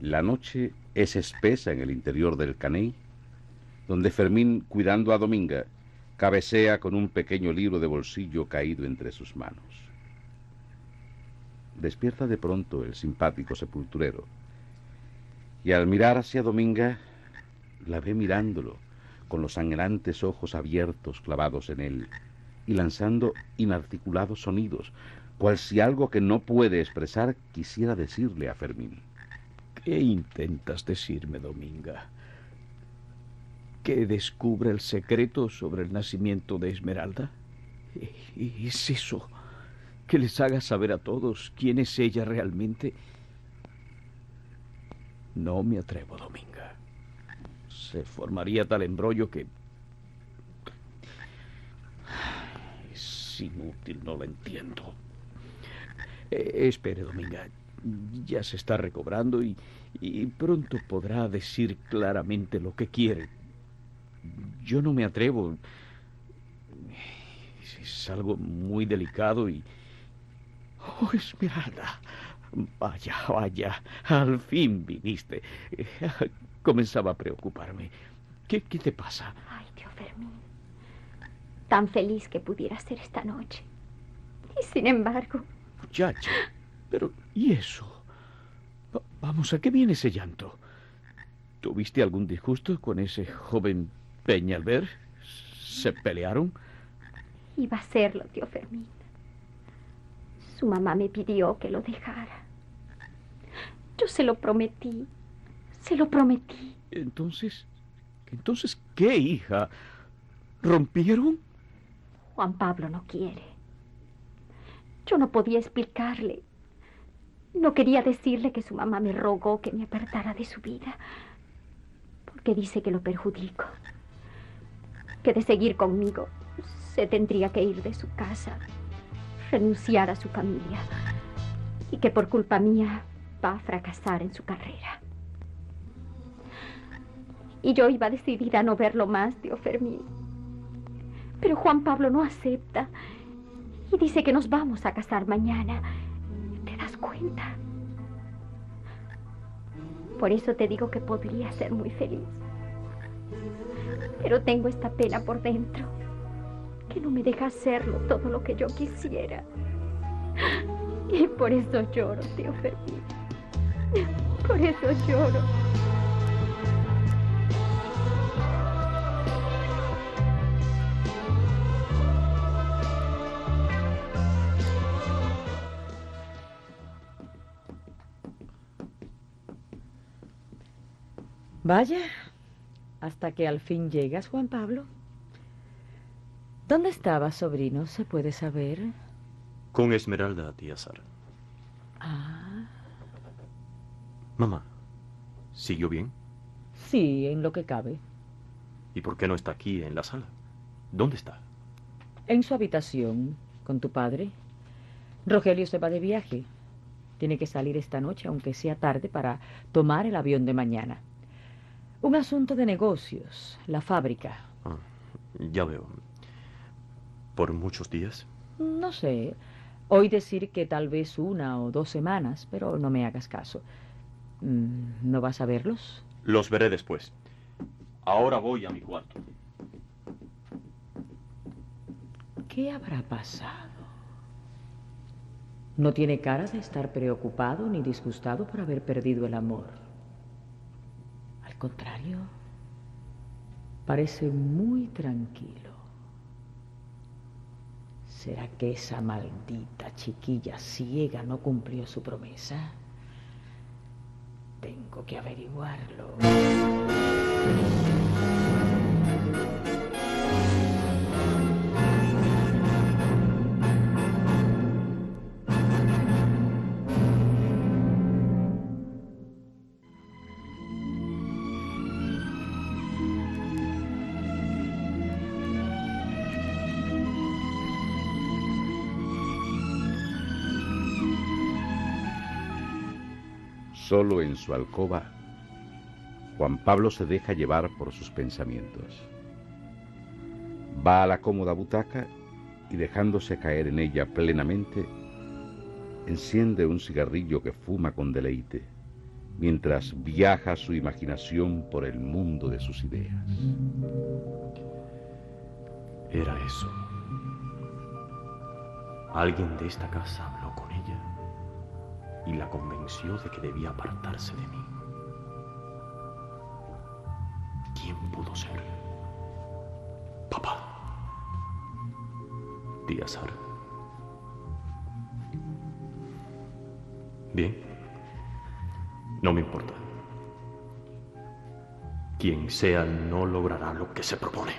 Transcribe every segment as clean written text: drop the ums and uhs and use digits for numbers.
La noche es espesa en el interior del caney, donde Fermín, cuidando a Dominga, cabecea con un pequeño libro de bolsillo caído entre sus manos. Despierta de pronto el simpático sepulturero, y al mirar hacia Dominga, la ve mirándolo, con los sangrantes ojos abiertos clavados en él, y lanzando inarticulados sonidos, cual si algo que no puede expresar quisiera decirle a Fermín. ¿Qué intentas decirme, Dominga? ¿Que descubra el secreto sobre el nacimiento de Esmeralda? ¿Es eso? ¿Que les haga saber a todos quién es ella realmente? No me atrevo, Dominga. Se formaría tal embrollo que... Es inútil, no lo entiendo. Espere, Dominga. Ya se está recobrando y pronto podrá decir claramente lo que quiere. Yo no me atrevo. Es algo muy delicado y... ¡Oh, Esmeralda! Vaya, vaya, al fin viniste. Comenzaba a preocuparme. ¿Qué te pasa? Ay, tío Fermín. Tan feliz que pudiera ser esta noche. Y sin embargo... Muchacha, pero ¿y eso? Vamos, ¿a qué viene ese llanto? ¿Tuviste algún disgusto con ese joven Peñalver? ¿Se pelearon? Iba a serlo, tío Fermín. Su mamá me pidió que lo dejara. Yo se lo prometí. Se lo prometí. ¿Entonces qué, hija? ¿Rompieron? Juan Pablo no quiere. Yo no podía explicarle. No quería decirle que su mamá me rogó que me apartara de su vida, porque dice que lo perjudico. Que de seguir conmigo se tendría que ir de su casa, renunciar a su familia, y que por culpa mía va a fracasar en su carrera. Y yo iba decidida a no verlo más, tío Fermín. Pero Juan Pablo no acepta y dice que nos vamos a casar mañana. ¿Te das cuenta? Por eso te digo que podría ser muy feliz. Pero tengo esta pena por dentro, que no me deja hacerlo todo lo que yo quisiera. Y por eso lloro, tío Fermín. Por eso lloro. Vaya, hasta que al fin llegas, Juan Pablo. ¿Dónde estabas, sobrino? ¿Se puede saber? Con Esmeralda, tía Sara. Ah. Mamá, ¿siguió bien? Sí, en lo que cabe. ¿Y por qué no está aquí en la sala? ¿Dónde está? En su habitación, con tu padre. Rogelio se va de viaje. Tiene que salir esta noche, aunque sea tarde, para tomar el avión de mañana. Un asunto de negocios, la fábrica. Ah, ya veo. ¿Por muchos días? No sé. Oí decir que tal vez 1 o 2 semanas, pero no me hagas caso. ¿No vas a verlos? Los veré después. Ahora voy a mi cuarto. ¿Qué habrá pasado? No tiene cara de estar preocupado ni disgustado por haber perdido el amor. Al contrario, parece muy tranquilo. ¿Será que esa maldita chiquilla ciega no cumplió su promesa? Tengo que averiguarlo. Solo en su alcoba, Juan Pablo se deja llevar por sus pensamientos. Va a la cómoda butaca y, dejándose caer en ella plenamente, enciende un cigarrillo que fuma con deleite mientras viaja su imaginación por el mundo de sus ideas. Era eso. Alguien de esta casa habló con ella y la convenció de que debía apartarse de mí. ¿Quién pudo ser? Papá. Tía Sara. Bien. No me importa. Quien sea no logrará lo que se propone.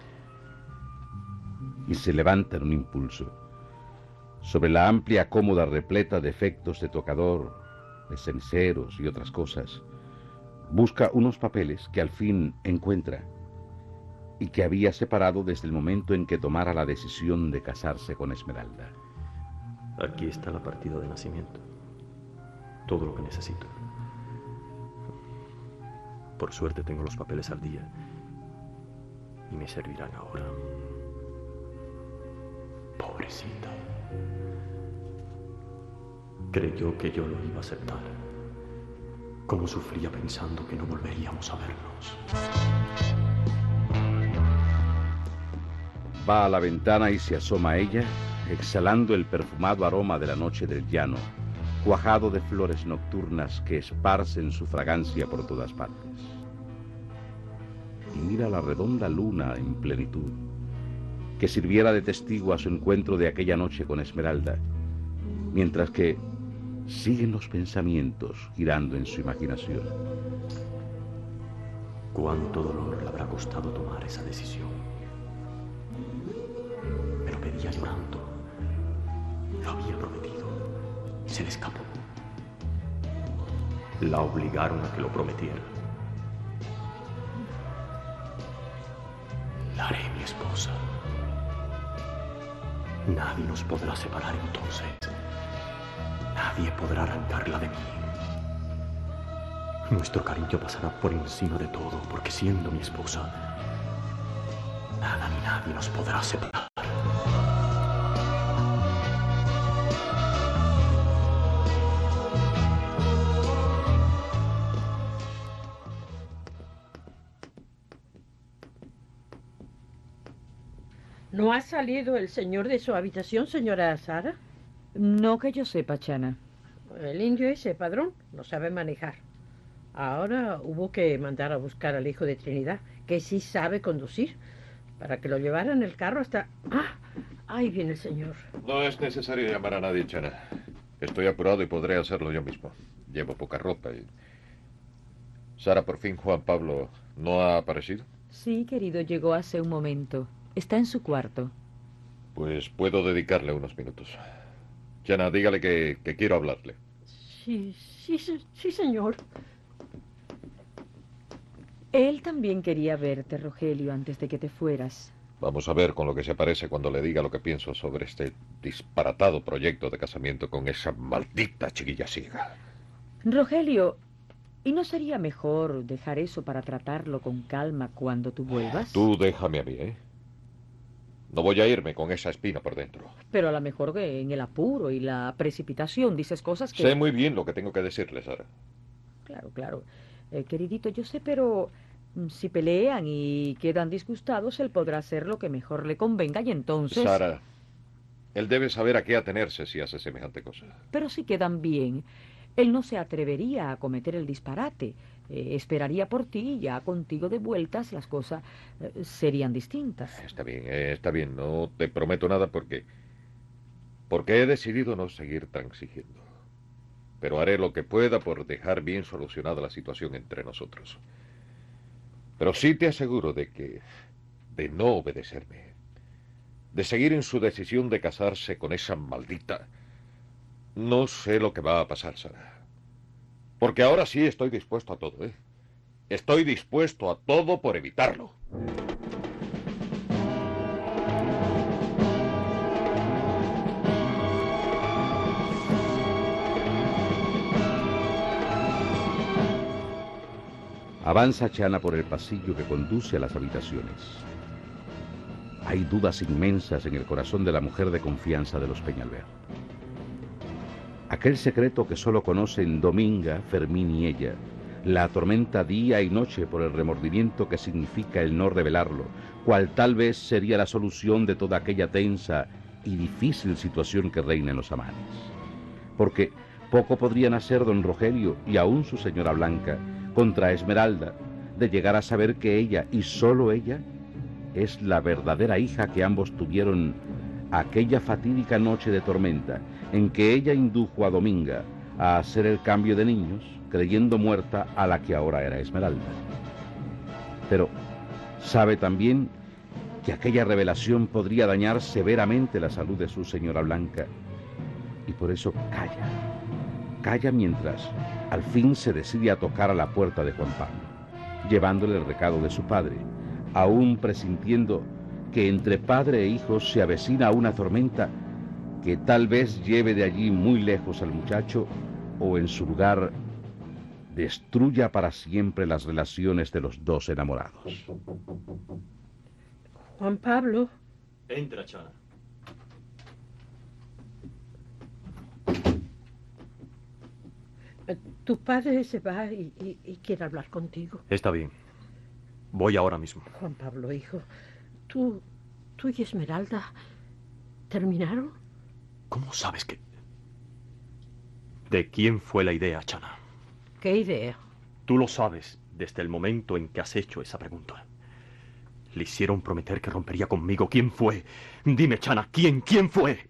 Y se levanta en un impulso. Sobre la amplia cómoda repleta de efectos de tocador, de ceniceros y otras cosas, busca unos papeles que al fin encuentra y que había separado desde el momento en que tomara la decisión de casarse con Esmeralda. Aquí está la partida de nacimiento. Todo lo que necesito. Por suerte tengo los papeles al día y me servirán ahora. Pobrecita. Creyó que yo lo iba a aceptar. Cómo sufría pensando que no volveríamos a vernos. Va a la ventana y se asoma a ella, exhalando el perfumado aroma de la noche del llano, cuajado de flores nocturnas que esparcen su fragancia por todas partes. Y mira la redonda luna en plenitud, que sirviera de testigo a su encuentro de aquella noche con Esmeralda, mientras que siguen los pensamientos girando en su imaginación. Cuánto dolor le habrá costado tomar esa decisión. Pero pedía llorando. Lo había prometido. Se le escapó. La obligaron a que lo prometiera. La haré mi esposa. Nadie nos podrá separar entonces. Nadie podrá arrancarla de mí. Nuestro cariño pasará por encima de todo, porque siendo mi esposa, nada ni nadie nos podrá separar. ¿No ha salido el señor de su habitación, señora Sara? No que yo sepa, Chana. El indio ese, padrón, no sabe manejar. Ahora hubo que mandar a buscar al hijo de Trinidad, que sí sabe conducir, para que lo llevara en el carro hasta... ¡Ah! Ahí viene el señor. No es necesario llamar a nadie, Chana. Estoy apurado y podré hacerlo yo mismo. Llevo poca ropa y... Sara, por fin Juan Pablo no ha aparecido. Sí, querido, llegó hace un momento. Está en su cuarto. Pues puedo dedicarle unos minutos. Chana, dígale que quiero hablarle. Sí, señor. Él también quería verte, Rogelio, antes de que te fueras. Vamos a ver con lo que se aparece cuando le diga lo que pienso sobre este disparatado proyecto de casamiento con esa maldita chiquilla ciega. Rogelio, ¿y no sería mejor dejar eso para tratarlo con calma cuando tú vuelvas? Tú déjame a mí, ¿eh? No voy a irme con esa espina por dentro. Pero a lo mejor que en el apuro y la precipitación dices cosas que... Sé muy bien lo que tengo que decirle, Sara. Claro, claro. Queridito, yo sé, pero si pelean y quedan disgustados, él podrá hacer lo que mejor le convenga y entonces... Sara, él debe saber a qué atenerse si hace semejante cosa. Pero si quedan bien, él no se atrevería a cometer el disparate. Esperaría por ti y ya contigo de vueltas las cosas serían distintas. Está bien, no te prometo nada porque he decidido no seguir transigiendo. Pero haré lo que pueda por dejar bien solucionada la situación entre nosotros. Pero sí te aseguro de no obedecerme, de seguir en su decisión de casarse con esa maldita, no sé lo que va a pasar, Sara. Porque ahora sí estoy dispuesto a todo, ¿eh? Estoy dispuesto a todo por evitarlo. Avanza Chana por el pasillo que conduce a las habitaciones. Hay dudas inmensas en el corazón de la mujer de confianza de los Peñalver. aquel secreto que solo conocen Dominga, Fermín y ella, la atormenta día y noche por el remordimiento que significa el no revelarlo, cual tal vez sería la solución de toda aquella tensa y difícil situación que reina en los Amanes. Porque poco podrían hacer don Rogelio y aún su señora Blanca contra Esmeralda de llegar a saber que ella, y solo ella, es la verdadera hija que ambos tuvieron aquella fatídica noche de tormenta en que ella indujo a Dominga a hacer el cambio de niños, creyendo muerta a la que ahora era Esmeralda. Pero sabe también que aquella revelación podría dañar severamente la salud de su señora Blanca, y por eso calla mientras al fin se decide a tocar a la puerta de Juan Pablo, llevándole el recado de su padre, aún presintiendo que entre padre e hijo se avecina una tormenta que tal vez lleve de allí muy lejos al muchacho, o en su lugar destruya para siempre las relaciones de los dos enamorados. Juan Pablo. Entra, Chana. Tu padre se va y quiere hablar contigo. Está bien. Voy ahora mismo. Juan Pablo, hijo, tú y Esmeralda terminaron. ¿Cómo sabes que...? ¿De quién fue la idea, Chana? ¿Qué idea? Tú lo sabes desde el momento en que has hecho esa pregunta. Le hicieron prometer que rompería conmigo. ¿Quién fue? Dime, Chana, ¿quién fue?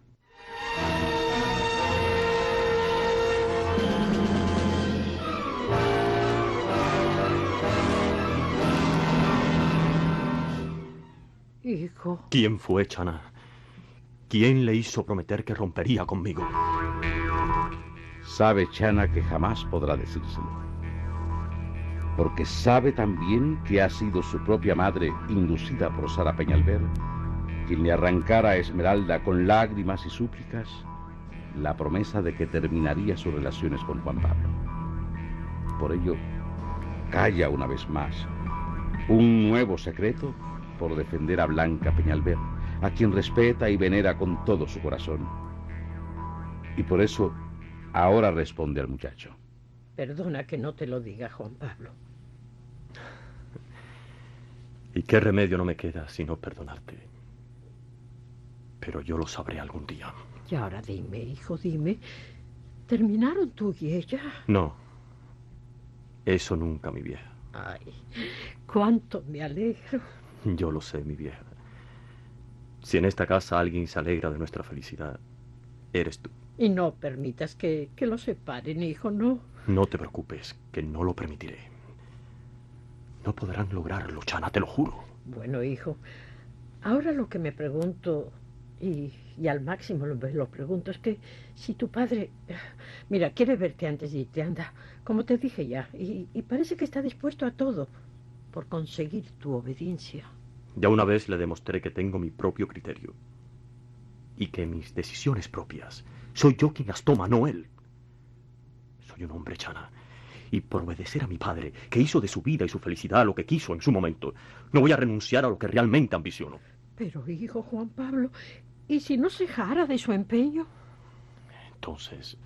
Hijo. ¿Quién fue, Chana? ¿Quién le hizo prometer que rompería conmigo? Sabe Chana que jamás podrá decírselo, porque sabe también que ha sido su propia madre, inducida por Sara Peñalver, quien le arrancara a Esmeralda con lágrimas y súplicas la promesa de que terminaría sus relaciones con Juan Pablo. Por ello, calla una vez más un nuevo secreto por defender a Blanca Peñalver, a quien respeta y venera con todo su corazón. Y por eso ahora responde al muchacho. Perdona que no te lo diga, Juan Pablo. ¿Y qué remedio no me queda sino perdonarte? Pero yo lo sabré algún día. Y ahora dime, hijo, dime, ¿terminaron tú y ella? No, eso nunca, mi vieja. Ay, cuánto me alegro. Yo lo sé, mi vieja. Si en esta casa alguien se alegra de nuestra felicidad, eres tú. Y no permitas que lo separen, hijo, no. No te preocupes, que no lo permitiré. No podrán lograrlo, Chana, te lo juro. Bueno, hijo, ahora lo que me pregunto, y al máximo lo pregunto, es que si tu padre, mira, quiere verte antes de irte, anda, como te dije ya, y parece que está dispuesto a todo por conseguir tu obediencia. Ya una vez le demostré que tengo mi propio criterio y que mis decisiones propias soy yo quien las toma, no él. Soy un hombre, Chana, y por obedecer a mi padre, que hizo de su vida y su felicidad lo que quiso en su momento, no voy a renunciar a lo que realmente ambiciono. Pero, hijo Juan Pablo, ¿y si no se jara de su empeño? Entonces,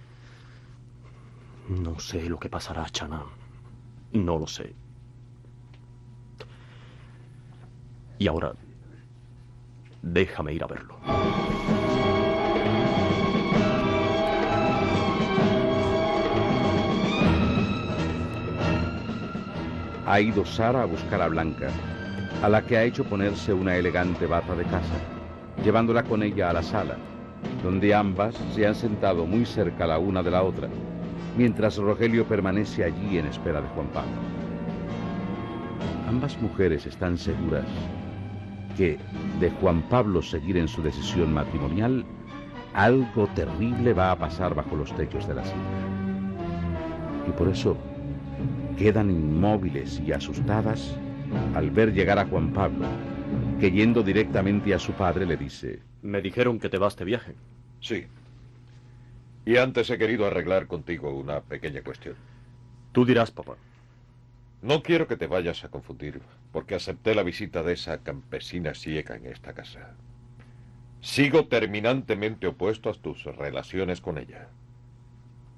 no sé lo que pasará, Chana. No lo sé. Y ahora, déjame ir a verlo. Ha ido Sara a buscar a Blanca, a la que ha hecho ponerse una elegante bata de casa, llevándola con ella a la sala, donde ambas se han sentado muy cerca la una de la otra, mientras Rogelio permanece allí en espera de Juan Pablo. Ambas mujeres están seguras que, de Juan Pablo seguir en su decisión matrimonial, algo terrible va a pasar bajo los techos de la hacienda. Y por eso quedan inmóviles y asustadas al ver llegar a Juan Pablo, que yendo directamente a su padre le dice: Me dijeron que te vas de viaje. Sí. Y antes he querido arreglar contigo una pequeña cuestión. Tú dirás, papá. No quiero que te vayas a confundir, porque acepté la visita de esa campesina ciega en esta casa. Sigo terminantemente opuesto a tus relaciones con ella.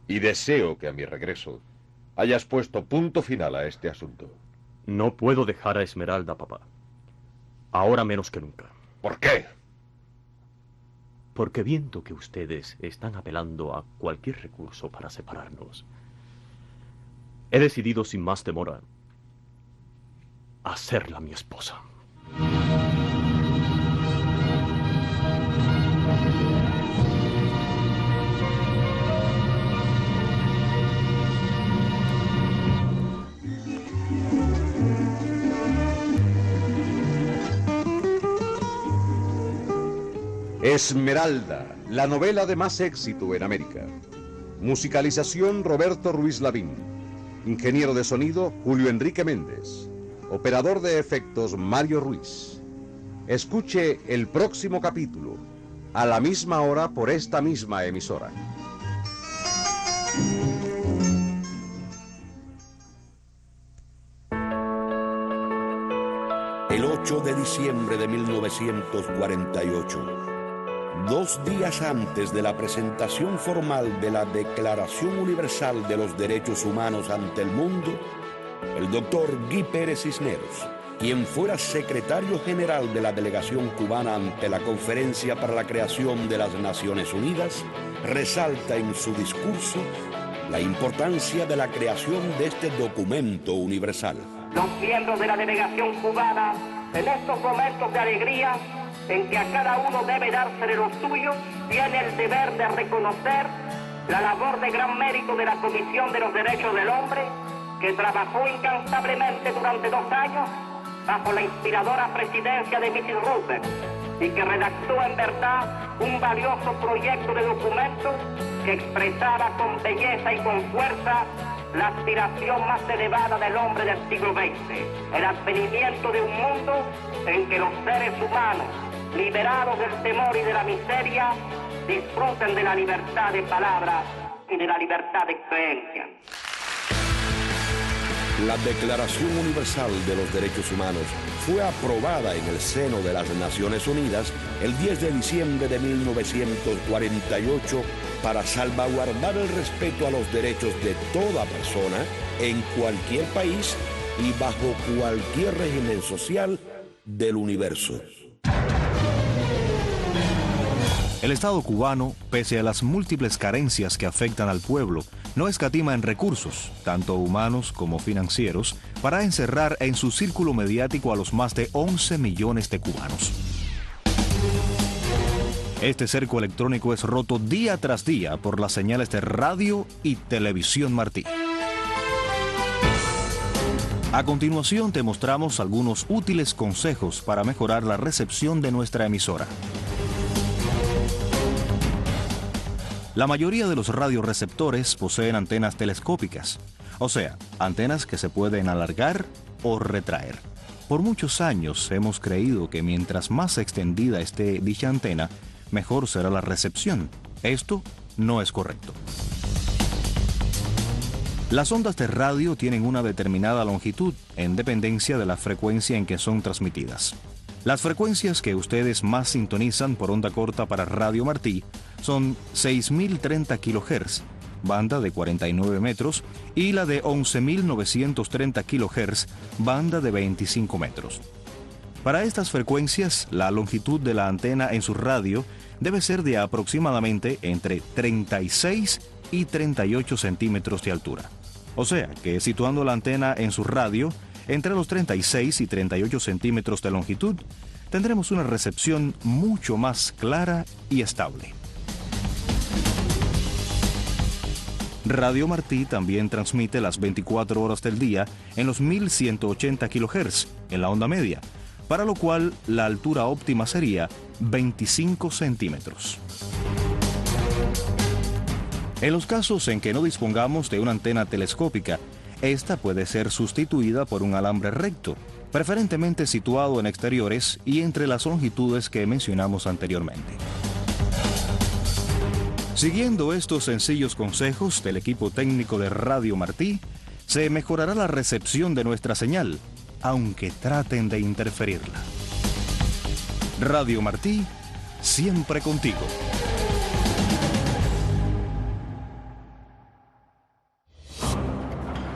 Y deseo que a mi regreso hayas puesto punto final a este asunto. No puedo dejar a Esmeralda, papá. Ahora menos que nunca. ¿Por qué? Porque viendo que ustedes están apelando a cualquier recurso para separarnos, he decidido sin más demora hacerla mi esposa. Esmeralda, la novela de más éxito en América. Musicalización Roberto Ruiz Lavín. Ingeniero de sonido Julio Enrique Méndez. Operador de efectos Mario Ruiz. Escuche el próximo capítulo, a la misma hora por esta misma emisora. El 8 de diciembre de 1948, 2 días antes de la presentación formal de la Declaración Universal de los Derechos Humanos ante el mundo, el doctor Guy Pérez Cisneros, quien fuera secretario general de la delegación cubana ante la Conferencia para la Creación de las Naciones Unidas, resalta en su discurso la importancia de la creación de este documento universal. Los miembros de la delegación cubana, en estos momentos de alegría, en que a cada uno debe dársele lo suyo, tiene el deber de reconocer la labor de gran mérito de la Comisión de los Derechos del Hombre, que trabajó incansablemente durante 2 años bajo la inspiradora presidencia de Mrs. Roosevelt y que redactó en verdad un valioso proyecto de documento que expresaba con belleza y con fuerza la aspiración más elevada del hombre del siglo XX, el advenimiento de un mundo en que los seres humanos, liberados del temor y de la miseria, disfruten de la libertad de palabra y de la libertad de creencia. La Declaración Universal de los Derechos Humanos fue aprobada en el seno de las Naciones Unidas el 10 de diciembre de 1948 para salvaguardar el respeto a los derechos de toda persona en cualquier país y bajo cualquier régimen social del universo. El Estado cubano, pese a las múltiples carencias que afectan al pueblo, no escatima en recursos, tanto humanos como financieros, para encerrar en su círculo mediático a los más de 11 millones de cubanos. Este cerco electrónico es roto día tras día por las señales de radio y televisión Martí. A continuación te mostramos algunos útiles consejos para mejorar la recepción de nuestra emisora. La mayoría de los radioreceptores poseen antenas telescópicas, o sea, antenas que se pueden alargar o retraer. Por muchos años hemos creído que mientras más extendida esté dicha antena, mejor será la recepción. Esto no es correcto. Las ondas de radio tienen una determinada longitud en dependencia de la frecuencia en que son transmitidas. Las frecuencias que ustedes más sintonizan por onda corta para Radio Martí son 6.030 kHz, banda de 49 metros, y la de 11.930 kHz, banda de 25 metros. Para estas frecuencias, la longitud de la antena en su radio debe ser de aproximadamente entre 36 y 38 centímetros de altura. O sea que situando la antena en su radio entre los 36 y 38 centímetros de longitud, tendremos una recepción mucho más clara y estable. Radio Martí también transmite las 24 horas del día en los 1180 kHz en la onda media, para lo cual la altura óptima sería 25 centímetros. En los casos en que no dispongamos de una antena telescópica, esta puede ser sustituida por un alambre recto, preferentemente situado en exteriores y entre las longitudes que mencionamos anteriormente. Siguiendo estos sencillos consejos del equipo técnico de Radio Martí, se mejorará la recepción de nuestra señal, aunque traten de interferirla. Radio Martí, siempre contigo.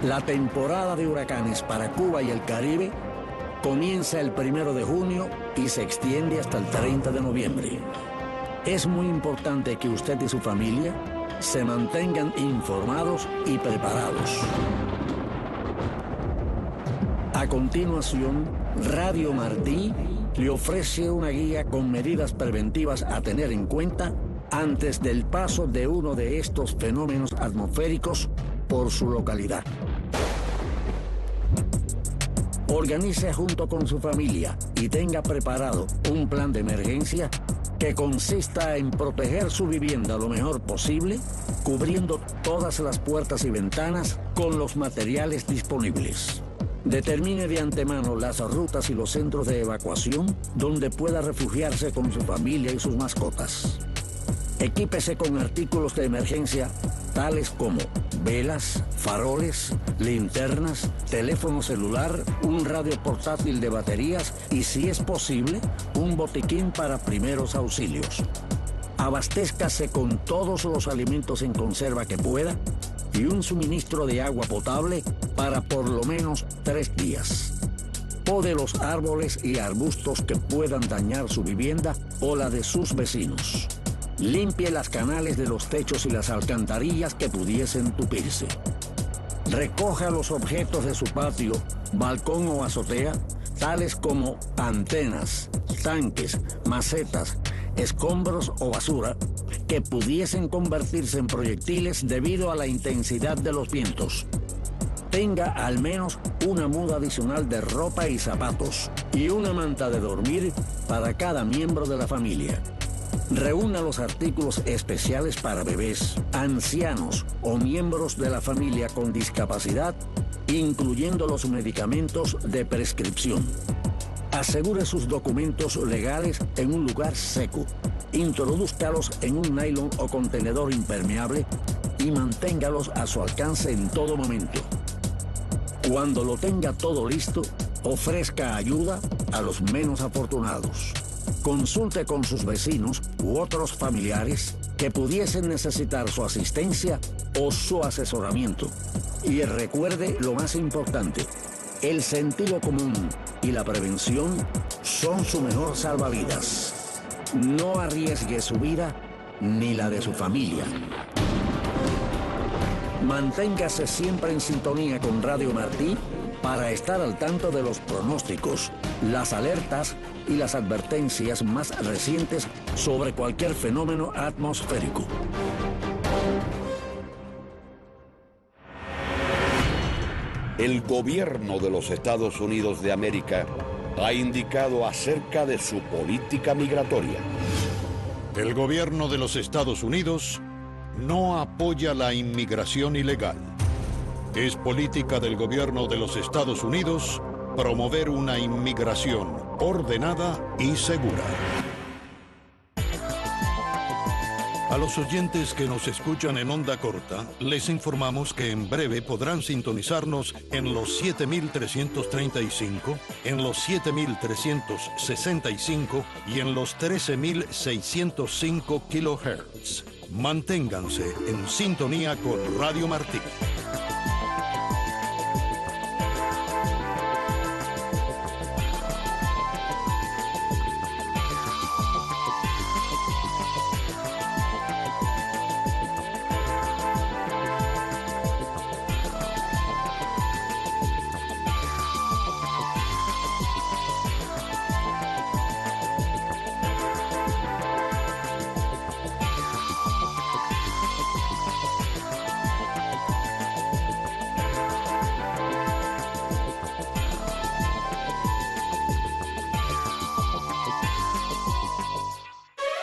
La temporada de huracanes para Cuba y el Caribe comienza el 1 de junio y se extiende hasta el 30 de noviembre. Es muy importante que usted y su familia se mantengan informados y preparados. A continuación, Radio Martí le ofrece una guía con medidas preventivas a tener en cuenta antes del paso de uno de estos fenómenos atmosféricos por su localidad. Organice junto con su familia y tenga preparado un plan de emergencia que consista en proteger su vivienda lo mejor posible, cubriendo todas las puertas y ventanas con los materiales disponibles. Determine de antemano las rutas y los centros de evacuación donde pueda refugiarse con su familia y sus mascotas. Equípese con artículos de emergencia tales como velas, faroles, linternas, teléfono celular, un radio portátil de baterías y, si es posible, un botiquín para primeros auxilios. Abastézcase con todos los alimentos en conserva que pueda y un suministro de agua potable para por lo menos 3 días. Pode los árboles y arbustos que puedan dañar su vivienda o la de sus vecinos. Limpie las canales de los techos y las alcantarillas que pudiesen tupirse. Recoja los objetos de su patio, balcón o azotea, tales como antenas, tanques, macetas, escombros o basura, que pudiesen convertirse en proyectiles debido a la intensidad de los vientos. Tenga al menos una muda adicional de ropa y zapatos y una manta de dormir para cada miembro de la familia. Reúna los artículos especiales para bebés, ancianos o miembros de la familia con discapacidad, incluyendo los medicamentos de prescripción. Asegure sus documentos legales en un lugar seco. Introdúzcalos en un nylon o contenedor impermeable y manténgalos a su alcance en todo momento. Cuando lo tenga todo listo, ofrezca ayuda a los menos afortunados. Consulte con sus vecinos u otros familiares que pudiesen necesitar su asistencia o su asesoramiento. Y recuerde lo más importante: el sentido común y la prevención son su mejor salvavidas. No arriesgue su vida ni la de su familia. Manténgase siempre en sintonía con Radio Martí para estar al tanto de los pronósticos, las alertas y las advertencias más recientes sobre cualquier fenómeno atmosférico. El gobierno de los Estados Unidos de América ha indicado acerca de su política migratoria. El gobierno de los Estados Unidos no apoya la inmigración ilegal. Es política del gobierno de los Estados Unidos promover una inmigración ordenada y segura. A los oyentes que nos escuchan en onda corta, les informamos que en breve podrán sintonizarnos en los 7.335, en los 7.365 y en los 13.605 kHz. Manténganse en sintonía con Radio Martí.